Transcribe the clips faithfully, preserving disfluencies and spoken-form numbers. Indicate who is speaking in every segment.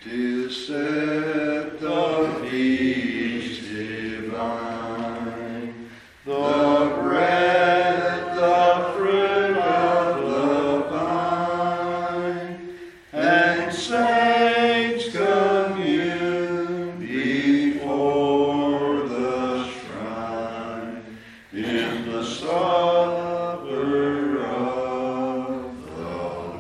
Speaker 1: 'Tis said the feast divine, the bread, the fruit of the vine, and saints commune before the shrine in the supper of the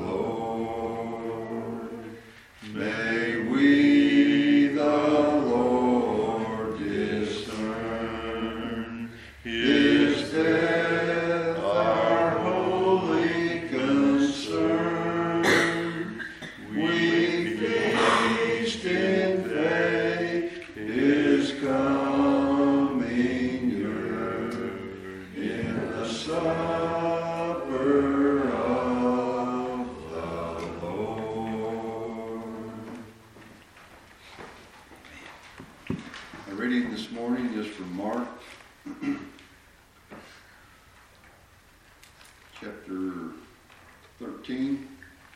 Speaker 1: Lord. May we the Lord discern, His death our holy concern. We feast in faith, His coming yearn, in the supper of the Lord. A reading this morning is from Mark, chapter thirteen.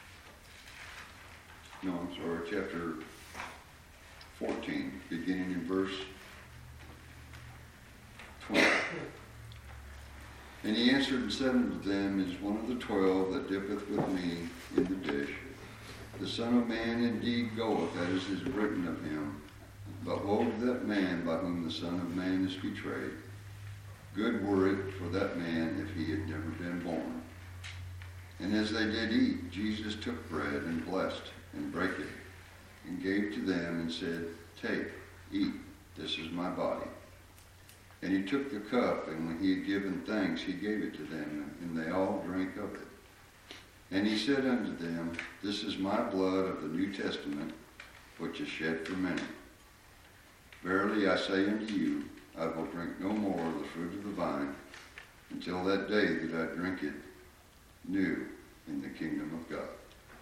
Speaker 1: No, I'm sorry, chapter fourteen, beginning in verse twenty. And he answered and said unto them, Is one of the twelve that dippeth with me in the dish. The Son of Man indeed goeth, as is written of him. But woe to that man by whom the Son of Man is betrayed. Good were it for that man if he had never been born. And as they did eat, Jesus took bread and blessed and brake it, and gave to them and said, Take, eat, this is my body. And he took the cup, and when he had given thanks, he gave it to them, and they all drank of it. And he said unto them, This is my blood of the New Testament, which is shed for many. Verily I say unto you, I will drink no more of the fruit of the vine until that day that I drink it new in the kingdom of God.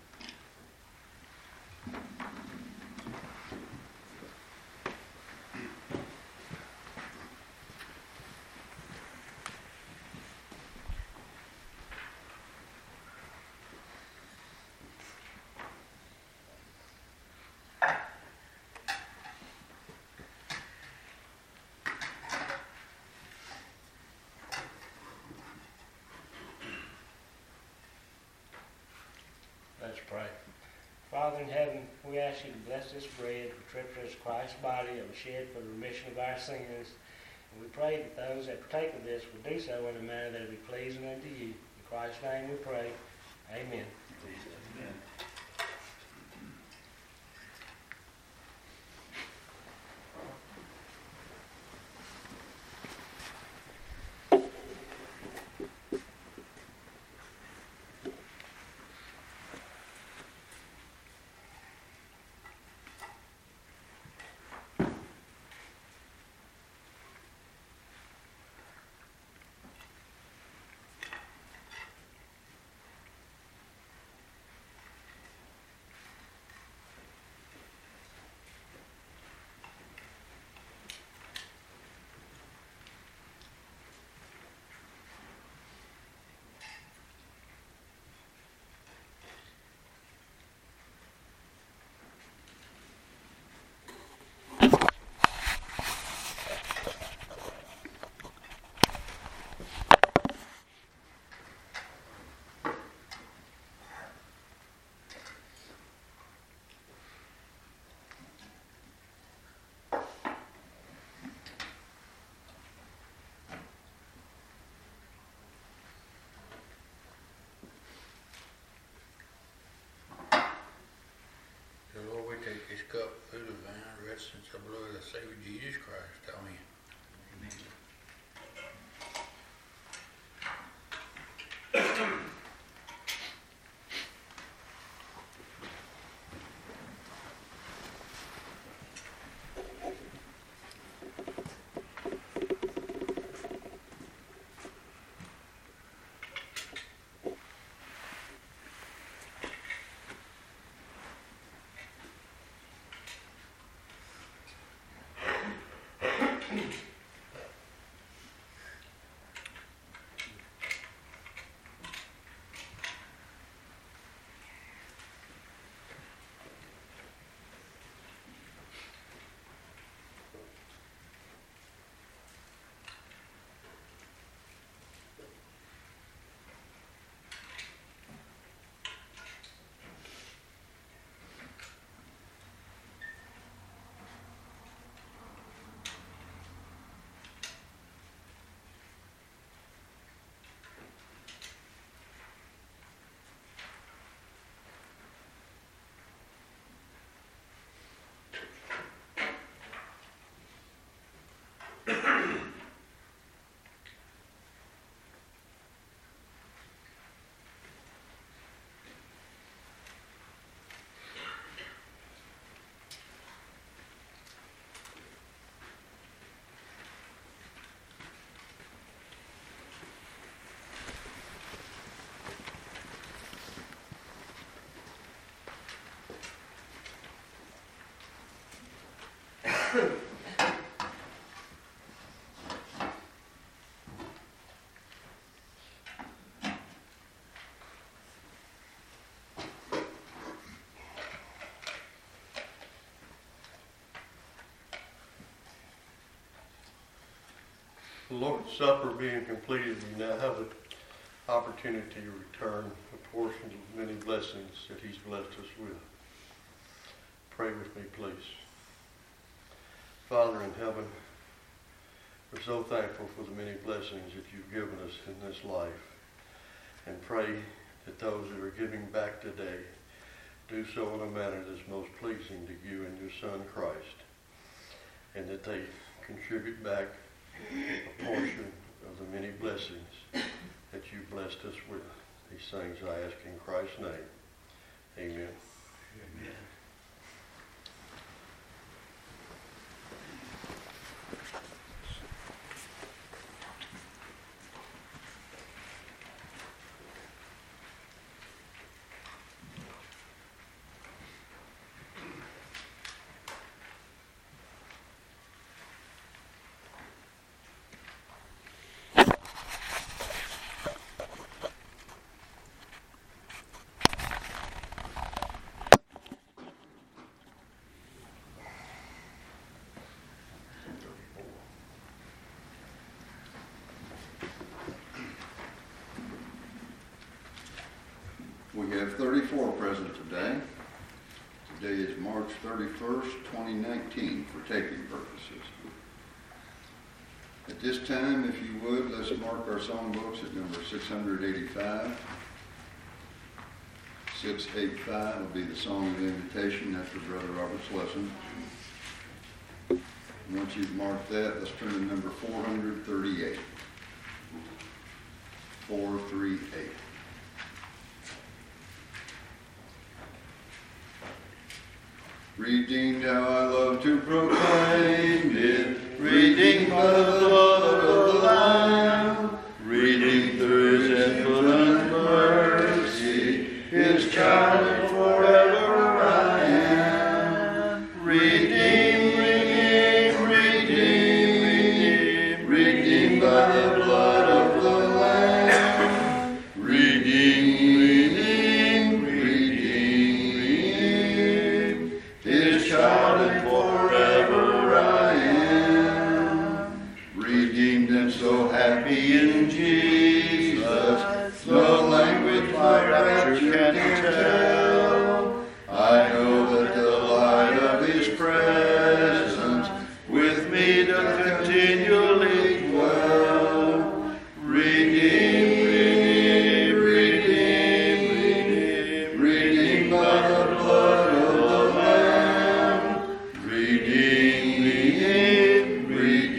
Speaker 2: Let's pray. Father in heaven, we ask you to bless this bread, which represents Christ's body that was shed for the remission of our sins. And we pray that those that partake of this will do so in a manner that will be pleasing unto you. In Christ's name we pray. Amen.
Speaker 1: Amen.
Speaker 3: Lord, we take this cup, food of vine, rest since the blood of the Savior Jesus Christ. Amen.
Speaker 4: The Lord's Supper being completed, we now have an opportunity to return a portion of the many blessings that He's blessed us with. Pray with me, please. Father in heaven, we're so thankful for the many blessings that you've given us in this life, and pray that those that are giving back today do so in a manner that's most pleasing to you and your Son Christ, and that they contribute back a portion of the many blessings that you blessed us with. These things I ask in Christ's name. Amen.
Speaker 3: Amen.
Speaker 1: We have thirty-four present today. Today is March thirty-first, twenty nineteen, for taping purposes. At this time, if you would, let's mark our songbooks at number six hundred eighty-five. six eighty-five will be the song of invitation after Brother Robert's lesson. Once you've marked that, let's turn to number four hundred thirty-eight. four thirty-eight. Redeemed, how I love to proclaim it, redeemed by the blood of the Lamb, redeemed through His infinite mercy, His child forever I am. Redeemed, redeemed, redeemed, redeemed by the blood of the Lamb, redeemed, redeemed, redeemed, His child and forever I am. Redeemed and so happy in Jesus, no language my rapture can tell. I know that the light of His presence with me doth continually dwell. Redeemed, redeemed, redeemed, redeemed by the blood of the Lamb. Redeemed, redeemed,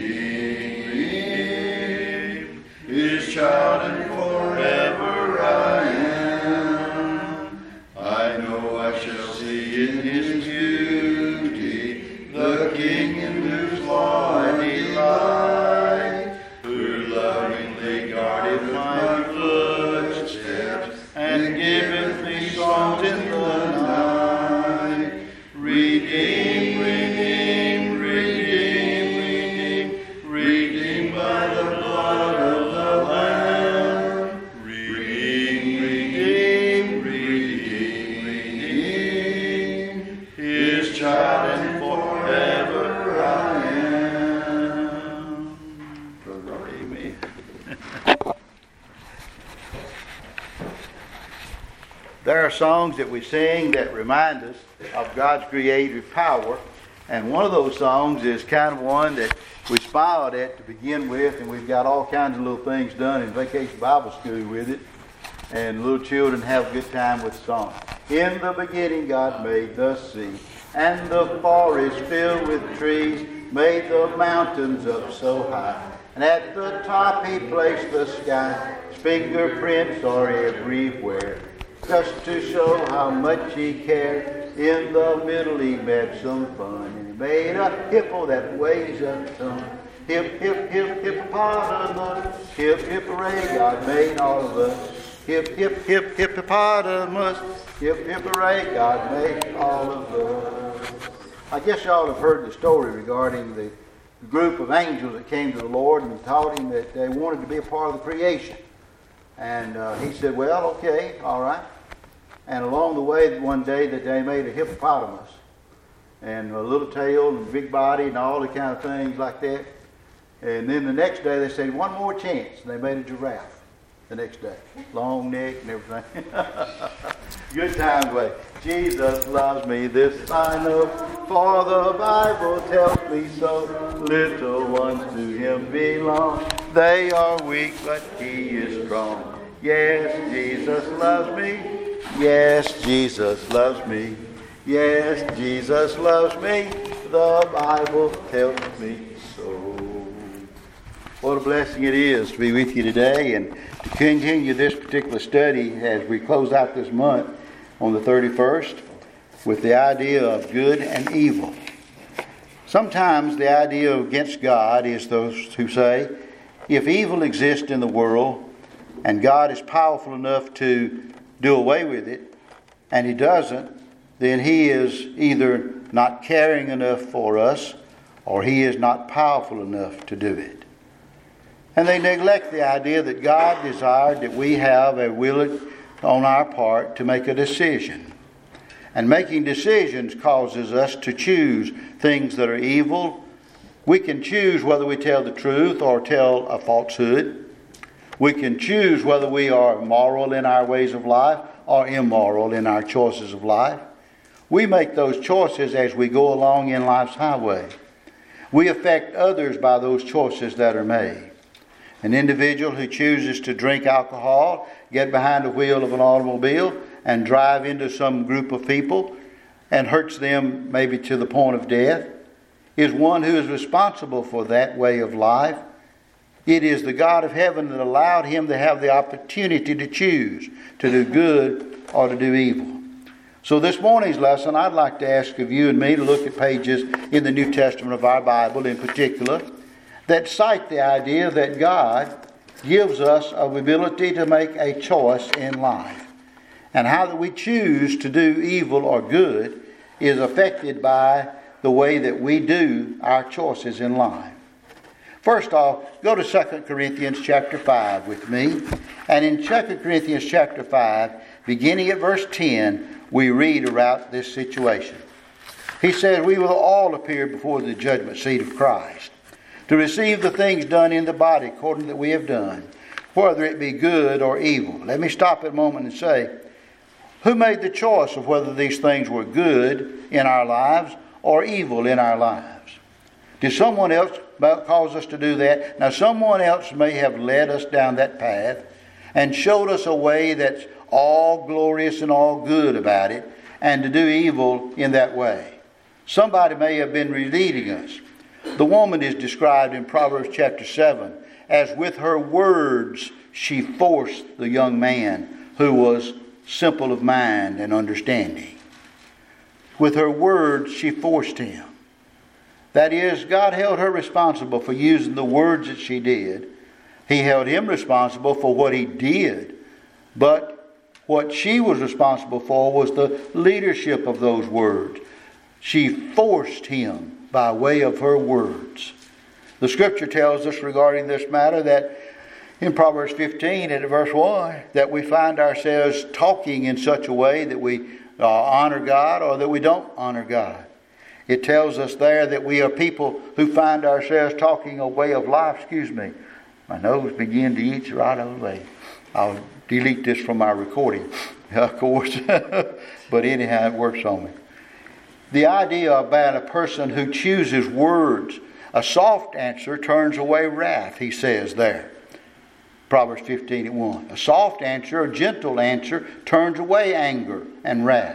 Speaker 1: redeemed, His child and forever I am. I know I shall see in His beauty the King in whose law I delight, who lovingly guardeth my footsteps and giveth me songs in the night. Redeemed, redeemed, redeemed, redeemed, redeemed by the blood of the Lamb. Redeemed, redeemed, redeemed, redeemed, His child and forever I am. Brother Robert, amen.
Speaker 5: There are songs that we sing that remind us of God's creative power, and one of those songs is kind of one that we smiled at to begin with, and we've got all kinds of little things done in Vacation Bible School with it, and little children have a good time with the song. In the beginning God made the sea, and the forest filled with trees, made the mountains up so high, and at the top He placed the sky. His fingerprints are everywhere, just to show how much He cared. In the middle He met some fun, and He made a hippo that weighs a ton. Hip, hip, hip, hippopotamus, hip, hip, hooray, God made all of us. Hip, hip, hip, hippopotamus, hip, hip, hooray, God made all of us. I guess y'all have heard the story regarding the group of angels that came to the Lord and taught him that they wanted to be a part of the creation. And uh, he said, well, okay, all right. And along the way, one day that they made a hippopotamus and a little tail and big body and all the kind of things like that. And then the next day they said, one more chance. And they made a giraffe the next day. Long neck and everything. Good time, way. Jesus loves me, this I know, for the Bible tells me so. Little ones to him belong. They are weak, but he is strong. Yes, Jesus loves me. Yes, Jesus loves me. Yes, Jesus loves me. The Bible tells me so. What a blessing it is to be with you today and to continue this particular study as we close out this month on the thirty-first with the idea of good and evil. Sometimes the idea against God is those who say, if evil exists in the world and God is powerful enough to do away with it, and he doesn't, then he is either not caring enough for us or he is not powerful enough to do it. And they neglect the idea that God desired that we have a will on our part to make a decision. And making decisions causes us to choose things that are evil. We can choose whether we tell the truth or tell a falsehood. We can choose whether we are moral in our ways of life or immoral in our choices of life. We make those choices as we go along in life's highway. We affect others by those choices that are made. An individual who chooses to drink alcohol, get behind the wheel of an automobile, and drive into some group of people and hurts them maybe to the point of death, is one who is responsible for that way of life. It is the God of heaven that allowed him to have the opportunity to choose to do good or to do evil. So this morning's lesson, I'd like to ask of you and me to look at pages in the New Testament of our Bible in particular that cite the idea that God gives us an ability to make a choice in life. And how that we choose to do evil or good is affected by the way that we do our choices in life. First off, go to Second Corinthians chapter five with me. And in Second Corinthians chapter five, beginning at verse ten, we read about this situation. He says, we will all appear before the judgment seat of Christ to receive the things done in the body according to that we have done, whether it be good or evil. Let me stop a moment and say, who made the choice of whether these things were good in our lives or evil in our lives? Did someone else cause us to do that? Now, someone else may have led us down that path and showed us a way that's all glorious and all good about it, and to do evil in that way. Somebody may have been leading us. The woman is described in Proverbs chapter seven as with her words she forced the young man who was simple of mind and understanding. With her words she forced him. That is, God held her responsible for using the words that she did. He held him responsible for what he did. But what she was responsible for was the leadership of those words. She forced him by way of her words. The scripture tells us regarding this matter that in Proverbs fifteen and verse one, that we find ourselves talking in such a way that we uh, honor God or that we don't honor God. It tells us there that we are people who find ourselves talking a way of life. Excuse me. My nose began to itch right away. I'll delete this from my recording, of course. But anyhow, it works on me. The idea about a person who chooses words, a soft answer turns away wrath, he says there. Proverbs fifteen and one. A soft answer, a gentle answer, turns away anger and wrath.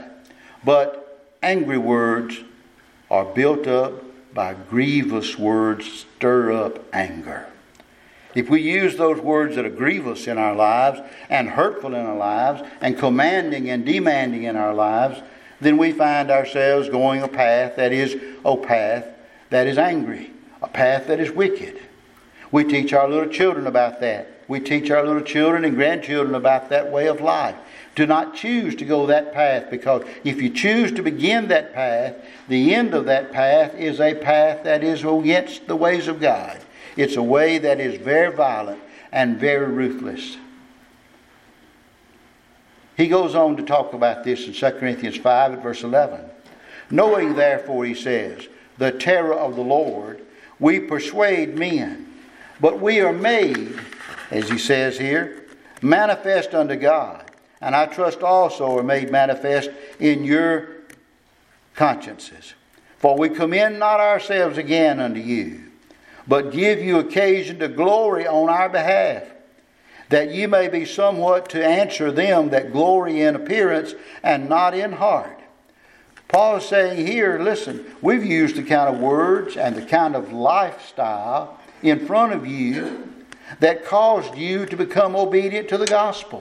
Speaker 5: But angry words are built up by grievous words, stir up anger. If we use those words that are grievous in our lives and hurtful in our lives and commanding and demanding in our lives, then we find ourselves going a path that is a path that is angry, a path that is wicked. We teach our little children about that. We teach our little children and grandchildren about that way of life. Do not choose to go that path, because if you choose to begin that path, the end of that path is a path that is against the ways of God. It's a way that is very violent and very ruthless. He goes on to talk about this in Second Corinthians five at verse eleven. Knowing therefore, he says, the terror of the Lord, we persuade men. But we are made, as he says here, manifest unto God. And I trust also are made manifest in your consciences. For we commend not ourselves again unto you, but give you occasion to glory on our behalf, that ye may be somewhat to answer them that glory in appearance and not in heart. Paul is saying here, listen, we've used the kind of words and the kind of lifestyle in front of you that caused you to become obedient to the gospel.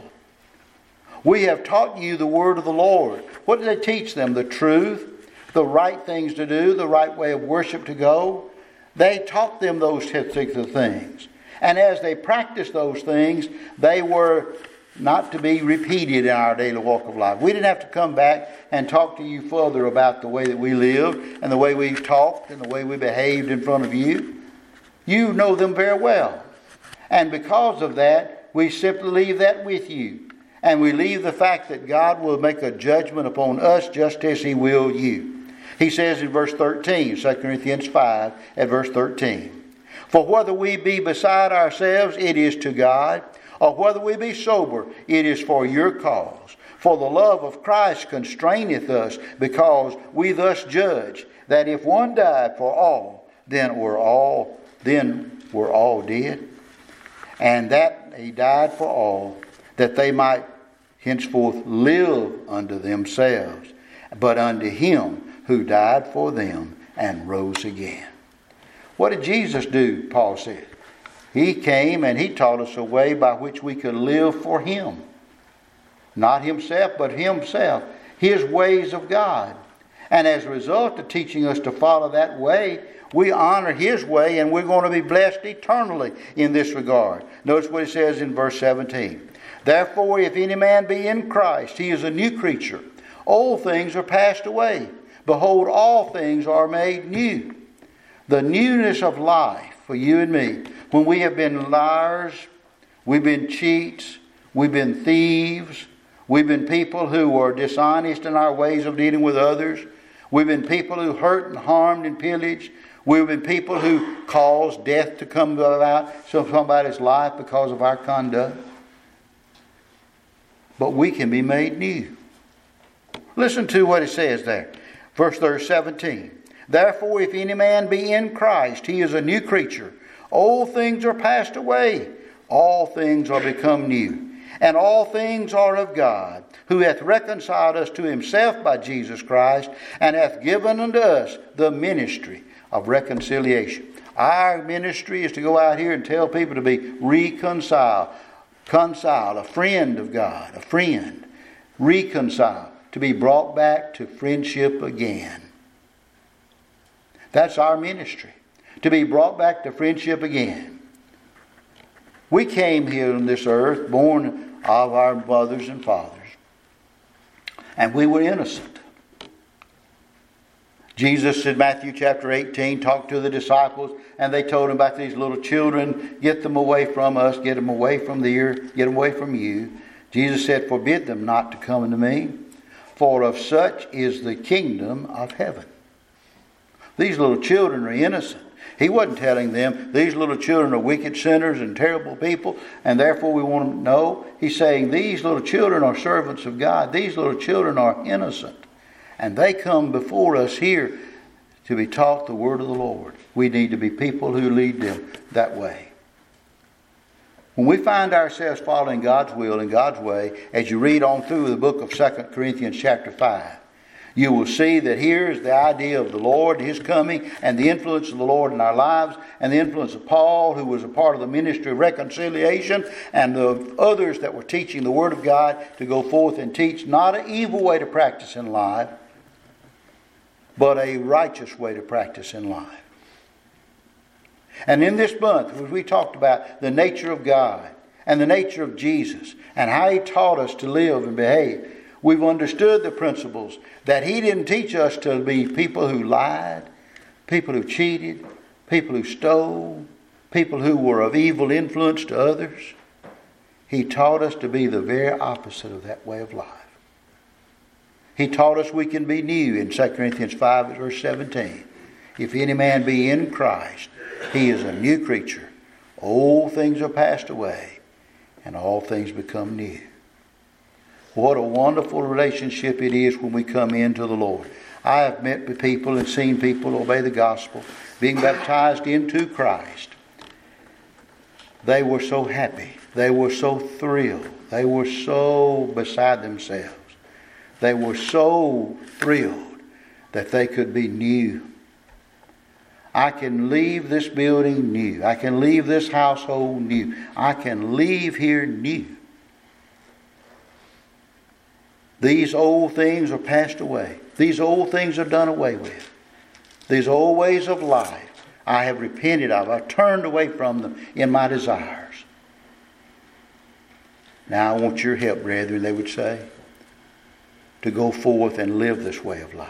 Speaker 5: We have taught you the word of the Lord. What did they teach them? The truth, the right things to do, the right way of worship to go. They taught them those particular things. And as they practiced those things, they were not to be repeated in our daily walk of life. We didn't have to come back and talk to you further about the way that we lived and the way we talked and the way we behaved in front of you. You know them very well. And because of that, we simply leave that with you. And we leave the fact that God will make a judgment upon us just as He will you. He says in verse thirteen, Second Corinthians five at verse thirteen, for whether we be beside ourselves, it is to God, or whether we be sober, it is for your cause. For the love of Christ constraineth us, because we thus judge, that if one died for all, then we're all, then we're all dead. And that He died for all, that they might henceforth live unto themselves, but unto Him who died for them and rose again. What did Jesus do? Paul said. He came and He taught us a way by which we could live for Him. Not Himself, but Himself. His ways of God. And as a result of teaching us to follow that way, we honor His way, and we're going to be blessed eternally in this regard. Notice what it says in verse seventeen. Therefore, if any man be in Christ, he is a new creature. Old things are passed away. Behold, all things are made new. The newness of life for you and me. When we have been liars, we've been cheats, we've been thieves, we've been people who are dishonest in our ways of dealing with others. We've been people who hurt and harmed and pillaged. We've been people who caused death to come about somebody's life because of our conduct. But we can be made new. Listen to what it says there. Verse seventeen. Therefore, if any man be in Christ, he is a new creature. Old things are passed away. All things are become new. And all things are of God, who hath reconciled us to Himself by Jesus Christ, and hath given unto us the ministry of reconciliation. Our ministry is to go out here and tell people to be reconciled. Reconciled, a friend of God, a friend. Reconciled, to be brought back to friendship again. That's our ministry. To be brought back to friendship again. We came here on this earth born of our mothers and fathers. And we were innocent. Jesus in Matthew chapter eighteen talked to the disciples, and they told him about these little children. Get them away from us. Get them away from there. Get them away from you. Jesus said, forbid them not to come unto me, for of such is the kingdom of heaven. These little children are innocent. He wasn't telling them these little children are wicked sinners and terrible people, and therefore we want them to know. He's saying these little children are servants of God. These little children are innocent. And they come before us here to be taught the word of the Lord. We need to be people who lead them that way. When we find ourselves following God's will and God's way, as you read on through the book of Second Corinthians chapter five, you will see that here is the idea of the Lord, His coming, and the influence of the Lord in our lives, and the influence of Paul, who was a part of the ministry of reconciliation, and the others that were teaching the Word of God to go forth and teach not an evil way to practice in life, but a righteous way to practice in life. And in this month, as we talked about the nature of God and the nature of Jesus and how He taught us to live and behave. We've understood the principles that He didn't teach us to be people who lied, people who cheated, people who stole, people who were of evil influence to others. He taught us to be the very opposite of that way of life. He taught us we can be new in Second Corinthians five verse seventeen. If any man be in Christ, he is a new creature. Old things are passed away, and all things become new. What a wonderful relationship it is when we come into the Lord. I have met with people and seen people obey the gospel, being baptized into Christ. They were so happy. They were so thrilled. They were so beside themselves. They were so thrilled that they could be new. I can leave this building new. I can leave this household new. I can leave here new. These old things are passed away. These old things are done away with. These old ways of life I have repented of. I've turned away from them in my desires. Now I want your help, brethren, they would say, to go forth and live this way of life.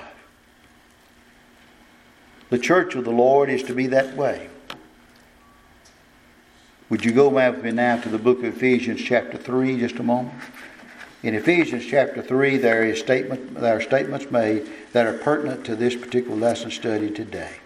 Speaker 5: The church of the Lord is to be that way. Would you go with me now to the book of Ephesians chapter three just a moment? In Ephesians chapter three there is statement, there are statements made that are pertinent to this particular lesson study today.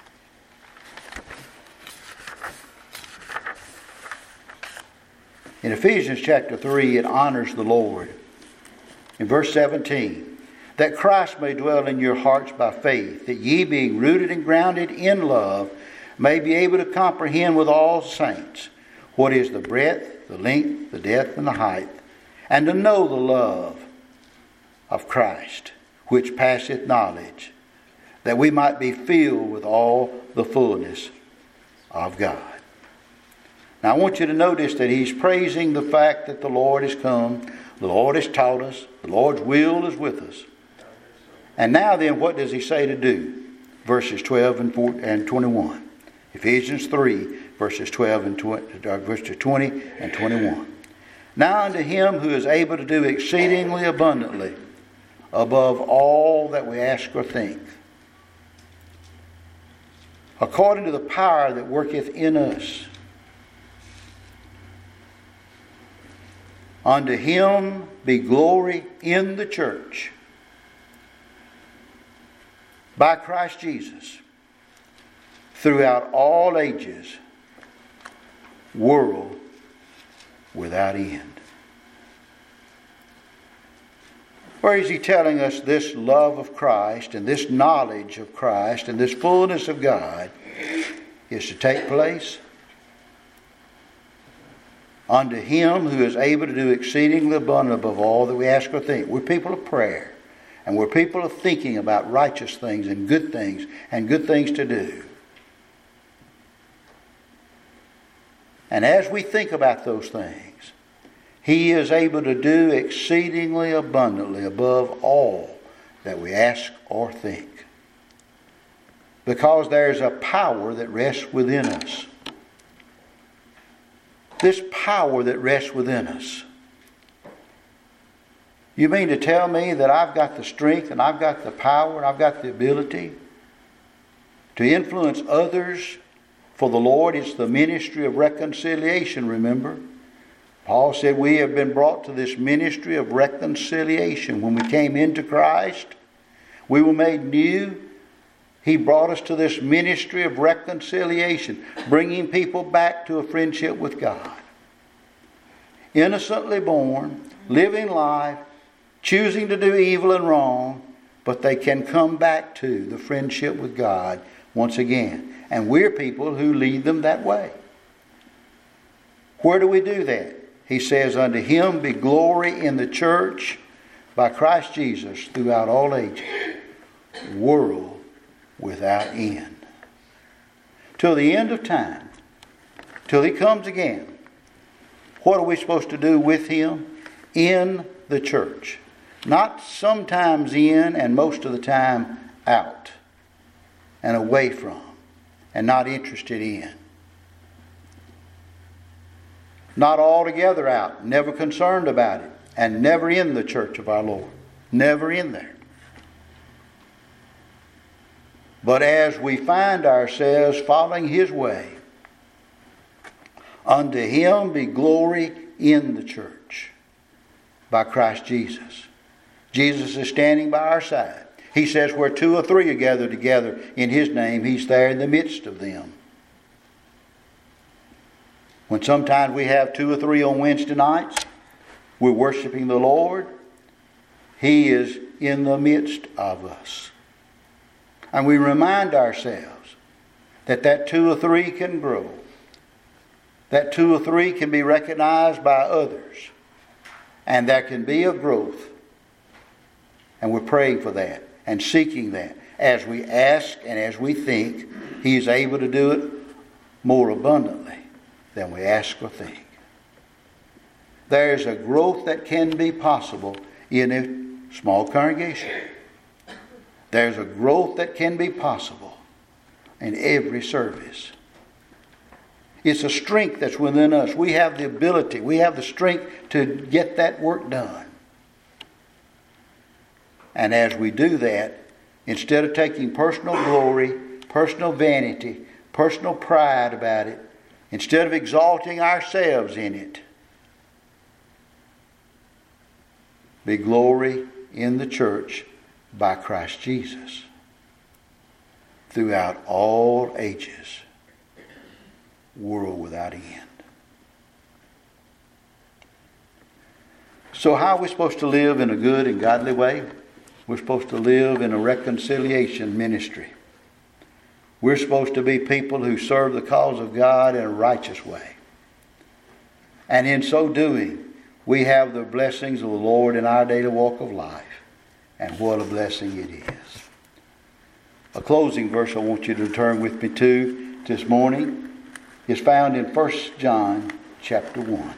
Speaker 5: In Ephesians chapter three it honors the Lord. In verse seventeen, that Christ may dwell in your hearts by faith, that ye being rooted and grounded in love, may be able to comprehend with all saints what is the breadth, the length, the depth, and the height, and to know the love of Christ, which passeth knowledge, that we might be filled with all the fullness of God. Now I want you to notice that he's praising the fact that the Lord has come, the Lord has taught us, the Lord's will is with us. And now then, what does he say to do? Verses twelve and twenty-one. Ephesians three, verses twelve and twenty, verses twenty and twenty-one. Now unto him who is able to do exceedingly abundantly above all that we ask or think, according to the power that worketh in us. Unto him be glory in the church by Christ Jesus throughout all ages, world without end. Where is he telling us this love of Christ and this knowledge of Christ and this fullness of God is to take place? Unto him who is able to do exceedingly abundant above all that we ask or think. We're people of prayer. And we're people of thinking about righteous things and good things and good things to do. And as we think about those things, he is able to do exceedingly abundantly above all that we ask or think. Because there is a power that rests within us. This power that rests within us. You mean to tell me that I've got the strength and I've got the power and I've got the ability to influence others for the Lord? It's the ministry of reconciliation, remember? Paul said we have been brought to this ministry of reconciliation. When we came into Christ, we were made new. He brought us to this ministry of reconciliation, bringing people back to a friendship with God. Innocently born, living life, choosing to do evil and wrong, but they can come back to the friendship with God once again. And we're people who lead them that way. Where do we do that? He says, unto him be glory in the church by Christ Jesus throughout all ages, world without end. Till the end of time, till he comes again. What are we supposed to do with him? In the church. Not sometimes in and most of the time out and away from and not interested in. Not altogether out, never concerned about it, and never in the church of our Lord. Never in there. But as we find ourselves following His way, unto Him be glory in the church by Christ Jesus. Jesus is standing by our side. He says where two or three are gathered together in His name, He's there in the midst of them. When sometimes we have two or three on Wednesday nights, we're worshiping the Lord, He is in the midst of us. And we remind ourselves that that two or three can grow. That two or three can be recognized by others. And there can be a growth. And we're praying for that and seeking that. As we ask and as we think, He is able to do it more abundantly than we ask or think. There is a growth that can be possible in a small congregation. There's a growth that can be possible in every service. It's a strength that's within us. We have the ability, we have the strength to get that work done. And as we do that, instead of taking personal glory, personal vanity, personal pride about it, instead of exalting ourselves in it, be glory in the church by Christ Jesus throughout all ages, world without end. So how are we supposed to live in a good and godly way? We're supposed to live in a reconciliation ministry. We're supposed to be people who serve the cause of God in a righteous way. And in so doing, we have the blessings of the Lord in our daily walk of life. And what a blessing it is. A closing verse I want you to turn with me to this morning is found in First John chapter one.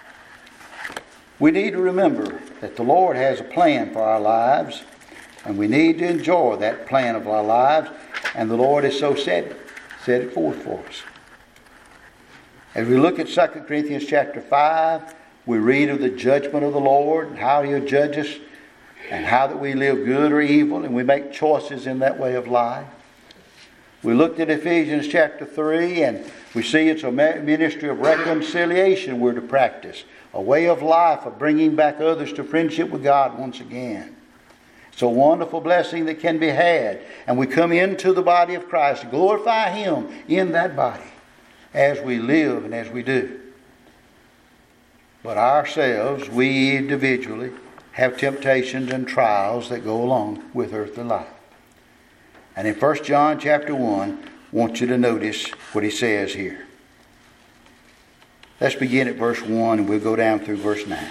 Speaker 5: We need to remember that the Lord has a plan for our lives, and we need to enjoy that plan of our lives, and the Lord has so set it, set it forth for us. As we look at Second Corinthians chapter five, we read of the judgment of the Lord and how He'll judge us and how that we live good or evil, and we make choices in that way of life. We looked at Ephesians chapter three, and we see it's a ministry of reconciliation we're to practice. A way of life of bringing back others to friendship with God once again. It's a wonderful blessing that can be had. And we come into the body of Christ to glorify Him in that body as we live and as we do. But ourselves, we individually, have temptations and trials that go along with earthly life. And in First John chapter one, I want you to notice what he says here. Let's begin at verse one and we'll go down through verse nine.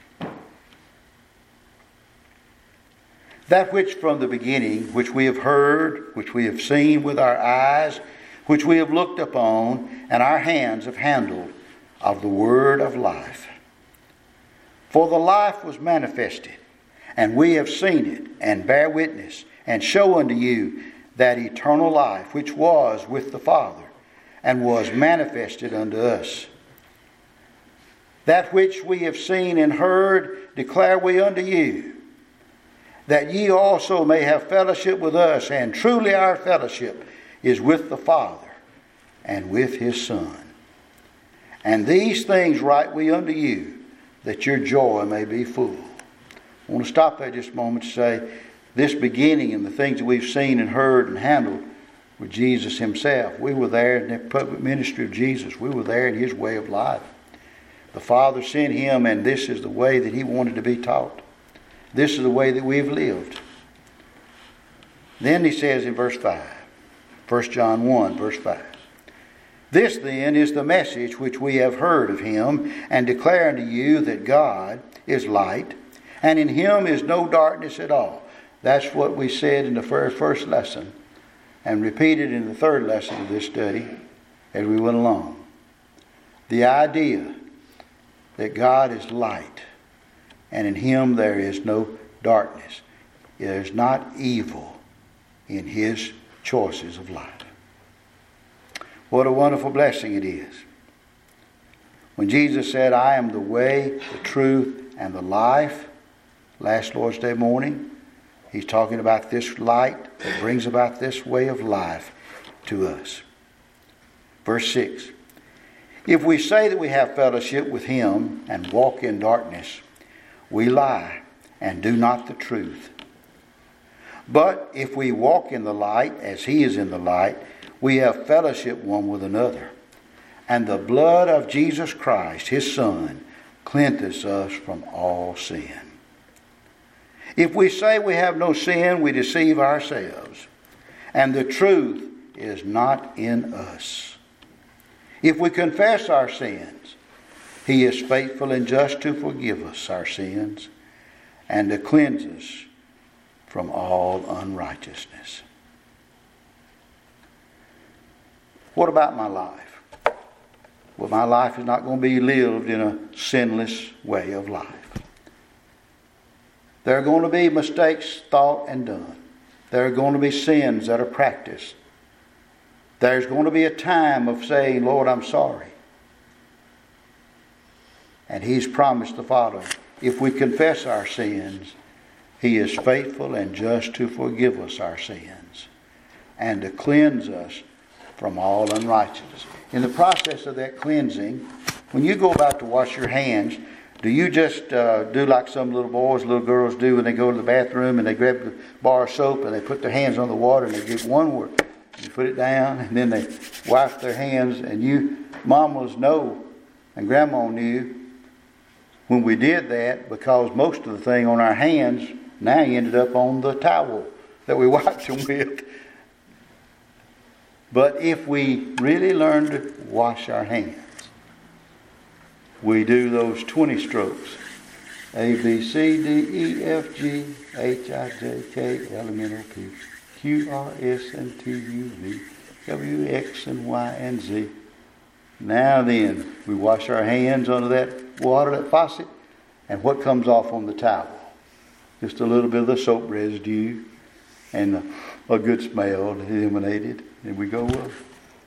Speaker 5: That which from the beginning, which we have heard, which we have seen with our eyes, which we have looked upon, and our hands have handled, of the word of life. For the life was manifested, and we have seen it, and bear witness, and show unto you that eternal life which was with the Father, and was manifested unto us. That which we have seen and heard declare we unto you, that ye also may have fellowship with us, and truly our fellowship is with the Father and with His Son. And these things write we unto you, that your joy may be full. I want to stop there just a moment to say, this beginning and the things that we've seen and heard and handled with Jesus Himself. We were there in the public ministry of Jesus. We were there in His way of life. The Father sent Him, and this is the way that He wanted to be taught. This is the way that we've lived. Then he says in verse five, First John one, verse five, this then is the message which we have heard of Him, and declare unto you that God is light, and in Him is no darkness at all. That's what we said in the first, first lesson, and repeated in the third lesson of this study as we went along. The idea that God is light, and in Him there is no darkness. There's not evil in His choices of life. What a wonderful blessing it is. When Jesus said, I am the way, the truth, and the life, last Lord's Day morning, he's talking about this light that brings about this way of life to us. Verse six. If we say that we have fellowship with him and walk in darkness, we lie and do not the truth. But if we walk in the light as he is in the light, we have fellowship one with another. And the blood of Jesus Christ, his Son, cleanseth us from all sin. If we say we have no sin, we deceive ourselves, and the truth is not in us. If we confess our sins, he is faithful and just to forgive us our sins and to cleanse us from all unrighteousness. What about my life? Well, my life is not going to be lived in a sinless way of life. There are going to be mistakes thought and done. There are going to be sins that are practiced. There's going to be a time of saying, Lord, I'm sorry. And he's promised the following. If we confess our sins, he is faithful and just to forgive us our sins and to cleanse us from all unrighteousness. In the process of that cleansing, when you go about to wash your hands, do you just uh, do like some little boys, little girls do when they go to the bathroom and they grab the bar of soap and they put their hands on the water and they get one word. You put it down and then they wipe their hands, and you mamas know and grandma knew when we did that, because most of the thing on our hands now ended up on the towel that we wiped them with. But if we really learn to wash our hands, we do those twenty strokes. A, B, C, D, E, F, G, H, I, J, K, L, M, N, O, P, Q, R, S, and T, U, V, W, X, and Y, and Z. Now then, we wash our hands under that water, that faucet, and what comes off on the towel? Just a little bit of the soap residue and a, a good smell that emanated. And we go up.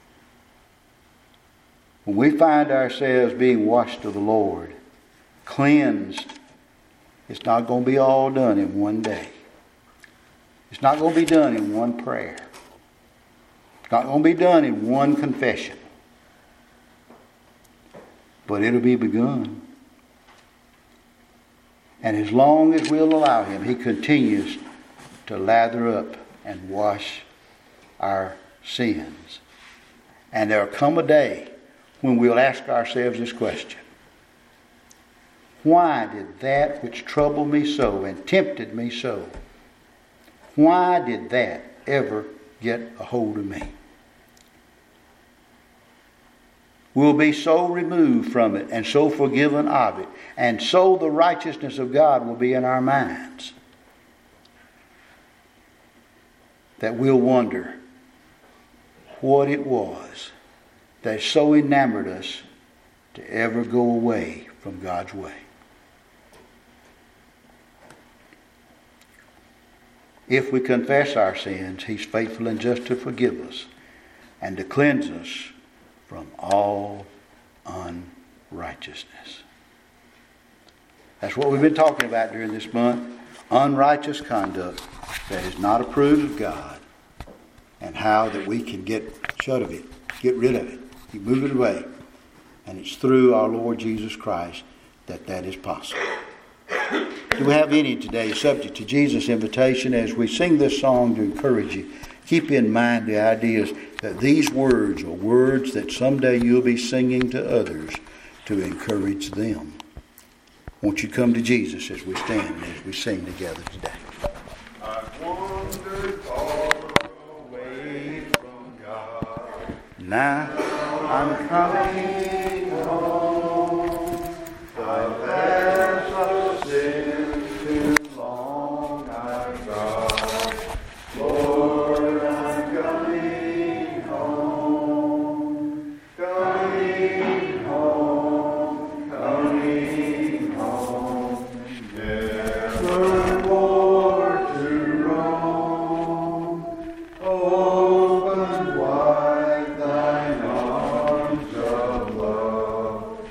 Speaker 5: When we find ourselves being washed of the Lord, cleansed, it's not going to be all done in one day. It's not going to be done in one prayer. It's not going to be done in one confession. But it'll be begun. And as long as we'll allow him, he continues to lather up and wash our sins. And there'll come a day when we'll ask ourselves this question. Why did that which troubled me so and tempted me so, why did that ever get a hold of me? We'll be so removed from it and so forgiven of it, and so the righteousness of God will be in our minds, that we'll wonder what it was that so enamored us to ever go away from God's way. If we confess our sins, he's faithful and just to forgive us and to cleanse us from all unrighteousness. That's what we've been talking about during this month. Unrighteous conduct that is not approved of God, and how that we can get shut of it, get rid of it, you move it away. And it's through our Lord Jesus Christ that that is possible. Do we have any today subject to Jesus' invitation? As we sing this song to encourage you, keep in mind the ideas that these words are words that someday you'll be singing to others to encourage them. Won't you come to Jesus as we stand and as we sing together today?
Speaker 4: I've wandered far away from God.
Speaker 5: Now I'm coming home. The past of sin too long I've gone. Lord, I'm coming home. Coming home. Coming home. Never more to roam. Open wide thine arms of love.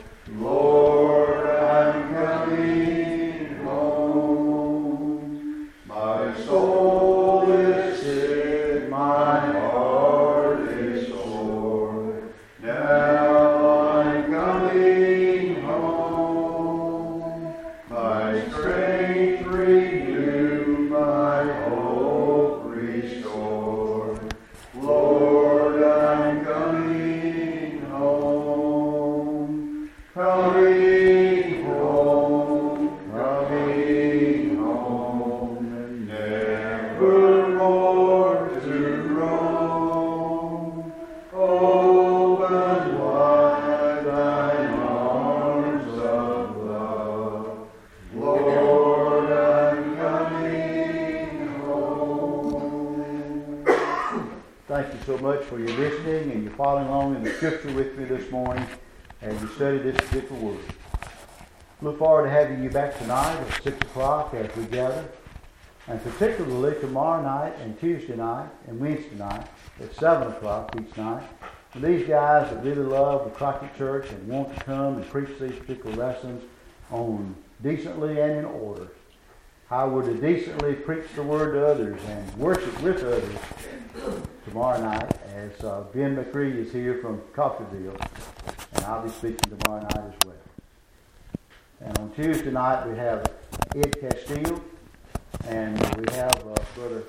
Speaker 5: thank you so much for your listening and your following along in the scripture with me this morning as you study this particular word. Look forward to having you back tonight at six o'clock as we gather, and particularly tomorrow night and Tuesday night and Wednesday night at seven o'clock each night. And these guys that really love the Crockett Church and want to come and preach these particular lessons on decently and in order, how we're to decently preach the word to others and worship with others tomorrow night as uh, Ben McCree is here from Coffeyville, and I'll be speaking tomorrow night as well. And on Tuesday night we have Ed Castile, and we have uh, Brother,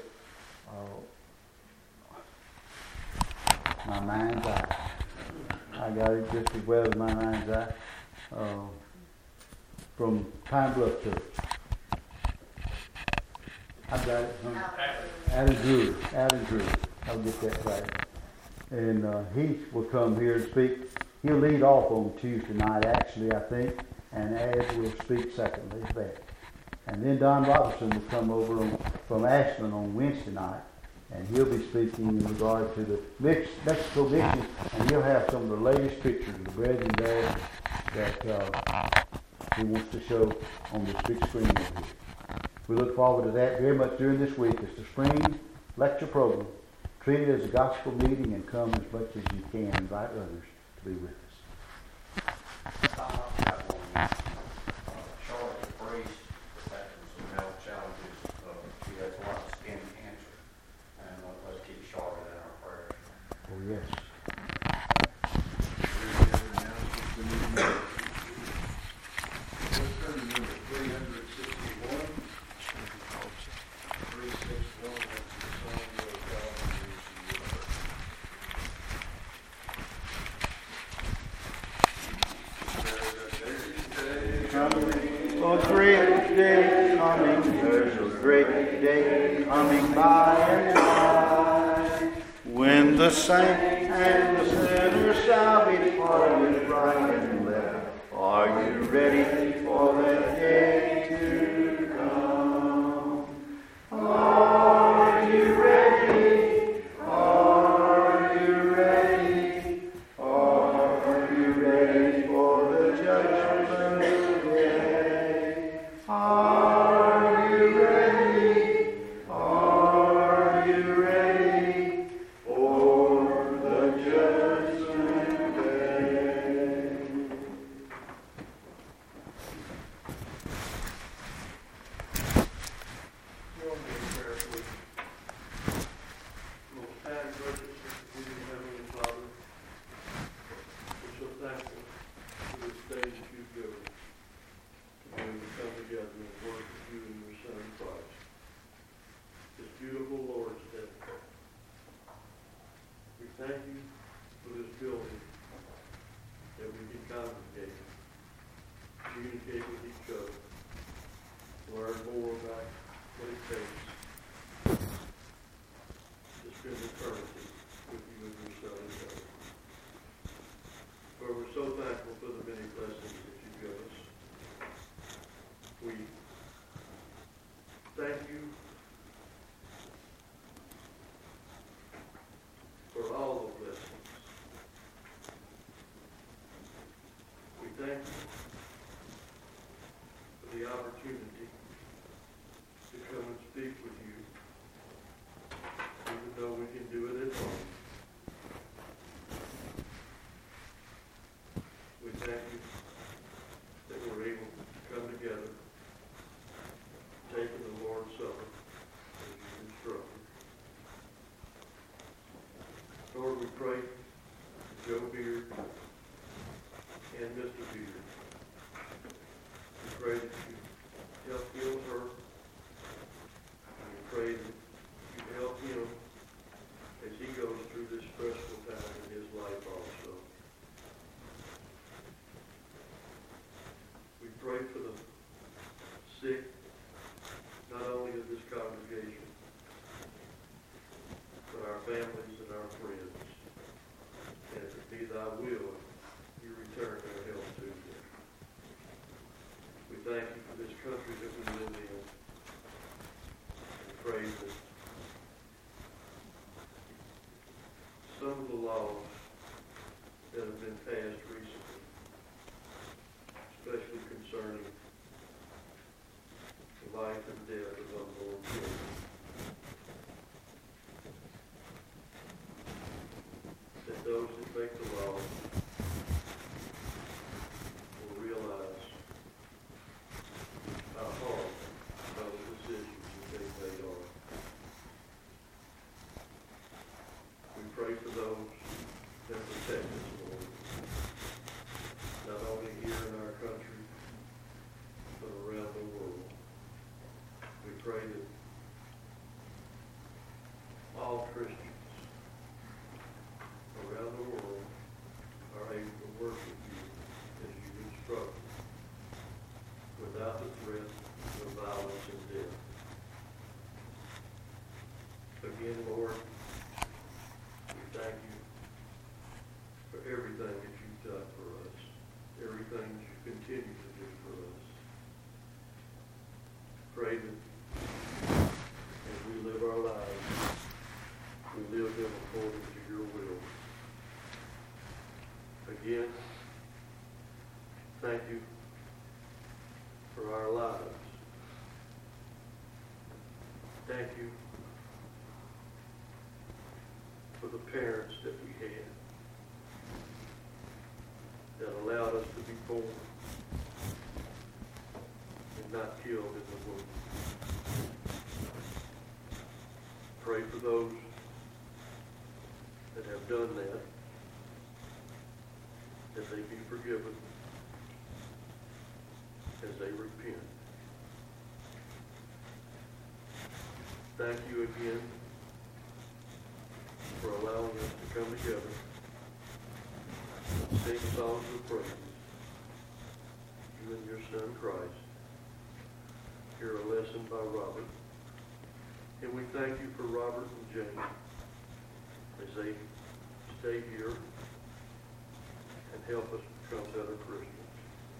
Speaker 5: uh, my mind's eye. I got it just as well as my mind's eye, uh, from Pine Bluff Church. I got it. Huh? Adam Drew. Adam Drew. I'll get that right. And uh, he will come here and speak. He'll lead off on Tuesday night, actually, I think, and Ed will speak secondly to that. And then Don Robertson will come over on, from Ashland on Wednesday night, and he'll be speaking in regard to the Mex- Mexico mission, and he'll have some of the latest pictures of the brethren there that uh, he wants to show on this big screen over here. We look forward to that very much during this week. It's the spring lecture program. Treat it as a gospel meeting and come as much as you can. Invite others to be with us.
Speaker 6: Charlotte the priest was having some health challenges. Uh, she has a lot of skin cancer, and uh, let's keep Charlotte in our prayers.
Speaker 5: Oh, yes. Oh, great day coming, there's a great day coming by and by, when the saint and the sinner shall be parted right and left. Are you ready for that day to come? Are you ready? Are you ready? Are you ready for the judgment day? Are you ready? Are you ready for the judgment day?
Speaker 4: Most kind, gracious, and forgiving Heavenly Father, we're so thankful for this day that you've given, and we come together and worship you and your Son Christ. This beautiful Lord's Day. We thank you for this building that we can congregate, communicate with each other, learn more about what it takes to spend eternity with you and your Son in heaven. Lord, we're so thankful for the many blessings that you give us. We thank you for all the blessings. We thank you for the opportunity to come and speak with you, even though we can do it at home. We thank you that we're able to come together, taking the Lord's Supper as you instructed. Lord, we pray for Joe Beard and Mister Beard. We pray that you help heal her. And we pray that you help him as he goes through this stressful time in his life also. We pray for the sick, not only of this congregation, but our families and our friends. And if it be thy will, you return their health to them. We thank you for this country that we live in. We pray that some of the laws that have been passed recently, especially concerning the life and death of unborn children. That those that make the law will realize how hard those decisions that they made are. We pray for those that protect us, Lord, not only here in our country, but around the world. We pray that all Christians around the world are able to worship you as you instruct without the threat of violence and death. Again, Lord, we thank you for everything that you've done for us, everything that you continue to do for us. Pray that as we live our lives, we live them according to your will. Again, thank you for our lives. Thank you for the parents that we had that allowed us to be born and not killed in the womb. Pray for those that have done that, that they be forgiven as they repent. Thank you again for allowing us to come together and sing songs of praise. You and your son Christ. Hear a lesson by Robert. And we thank you for Robert and Jane as they stay here and help us become better Christians.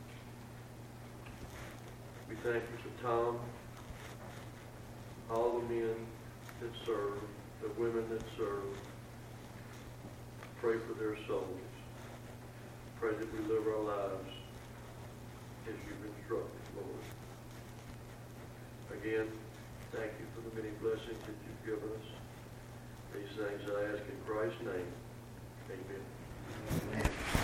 Speaker 4: We thank you for Tom, all the men that serve, the women that serve. Pray for their souls. Pray that we live our lives as you've instructed, Lord. Again, thank you for the many blessings that you've given us. These things I ask in Christ's name. Amen.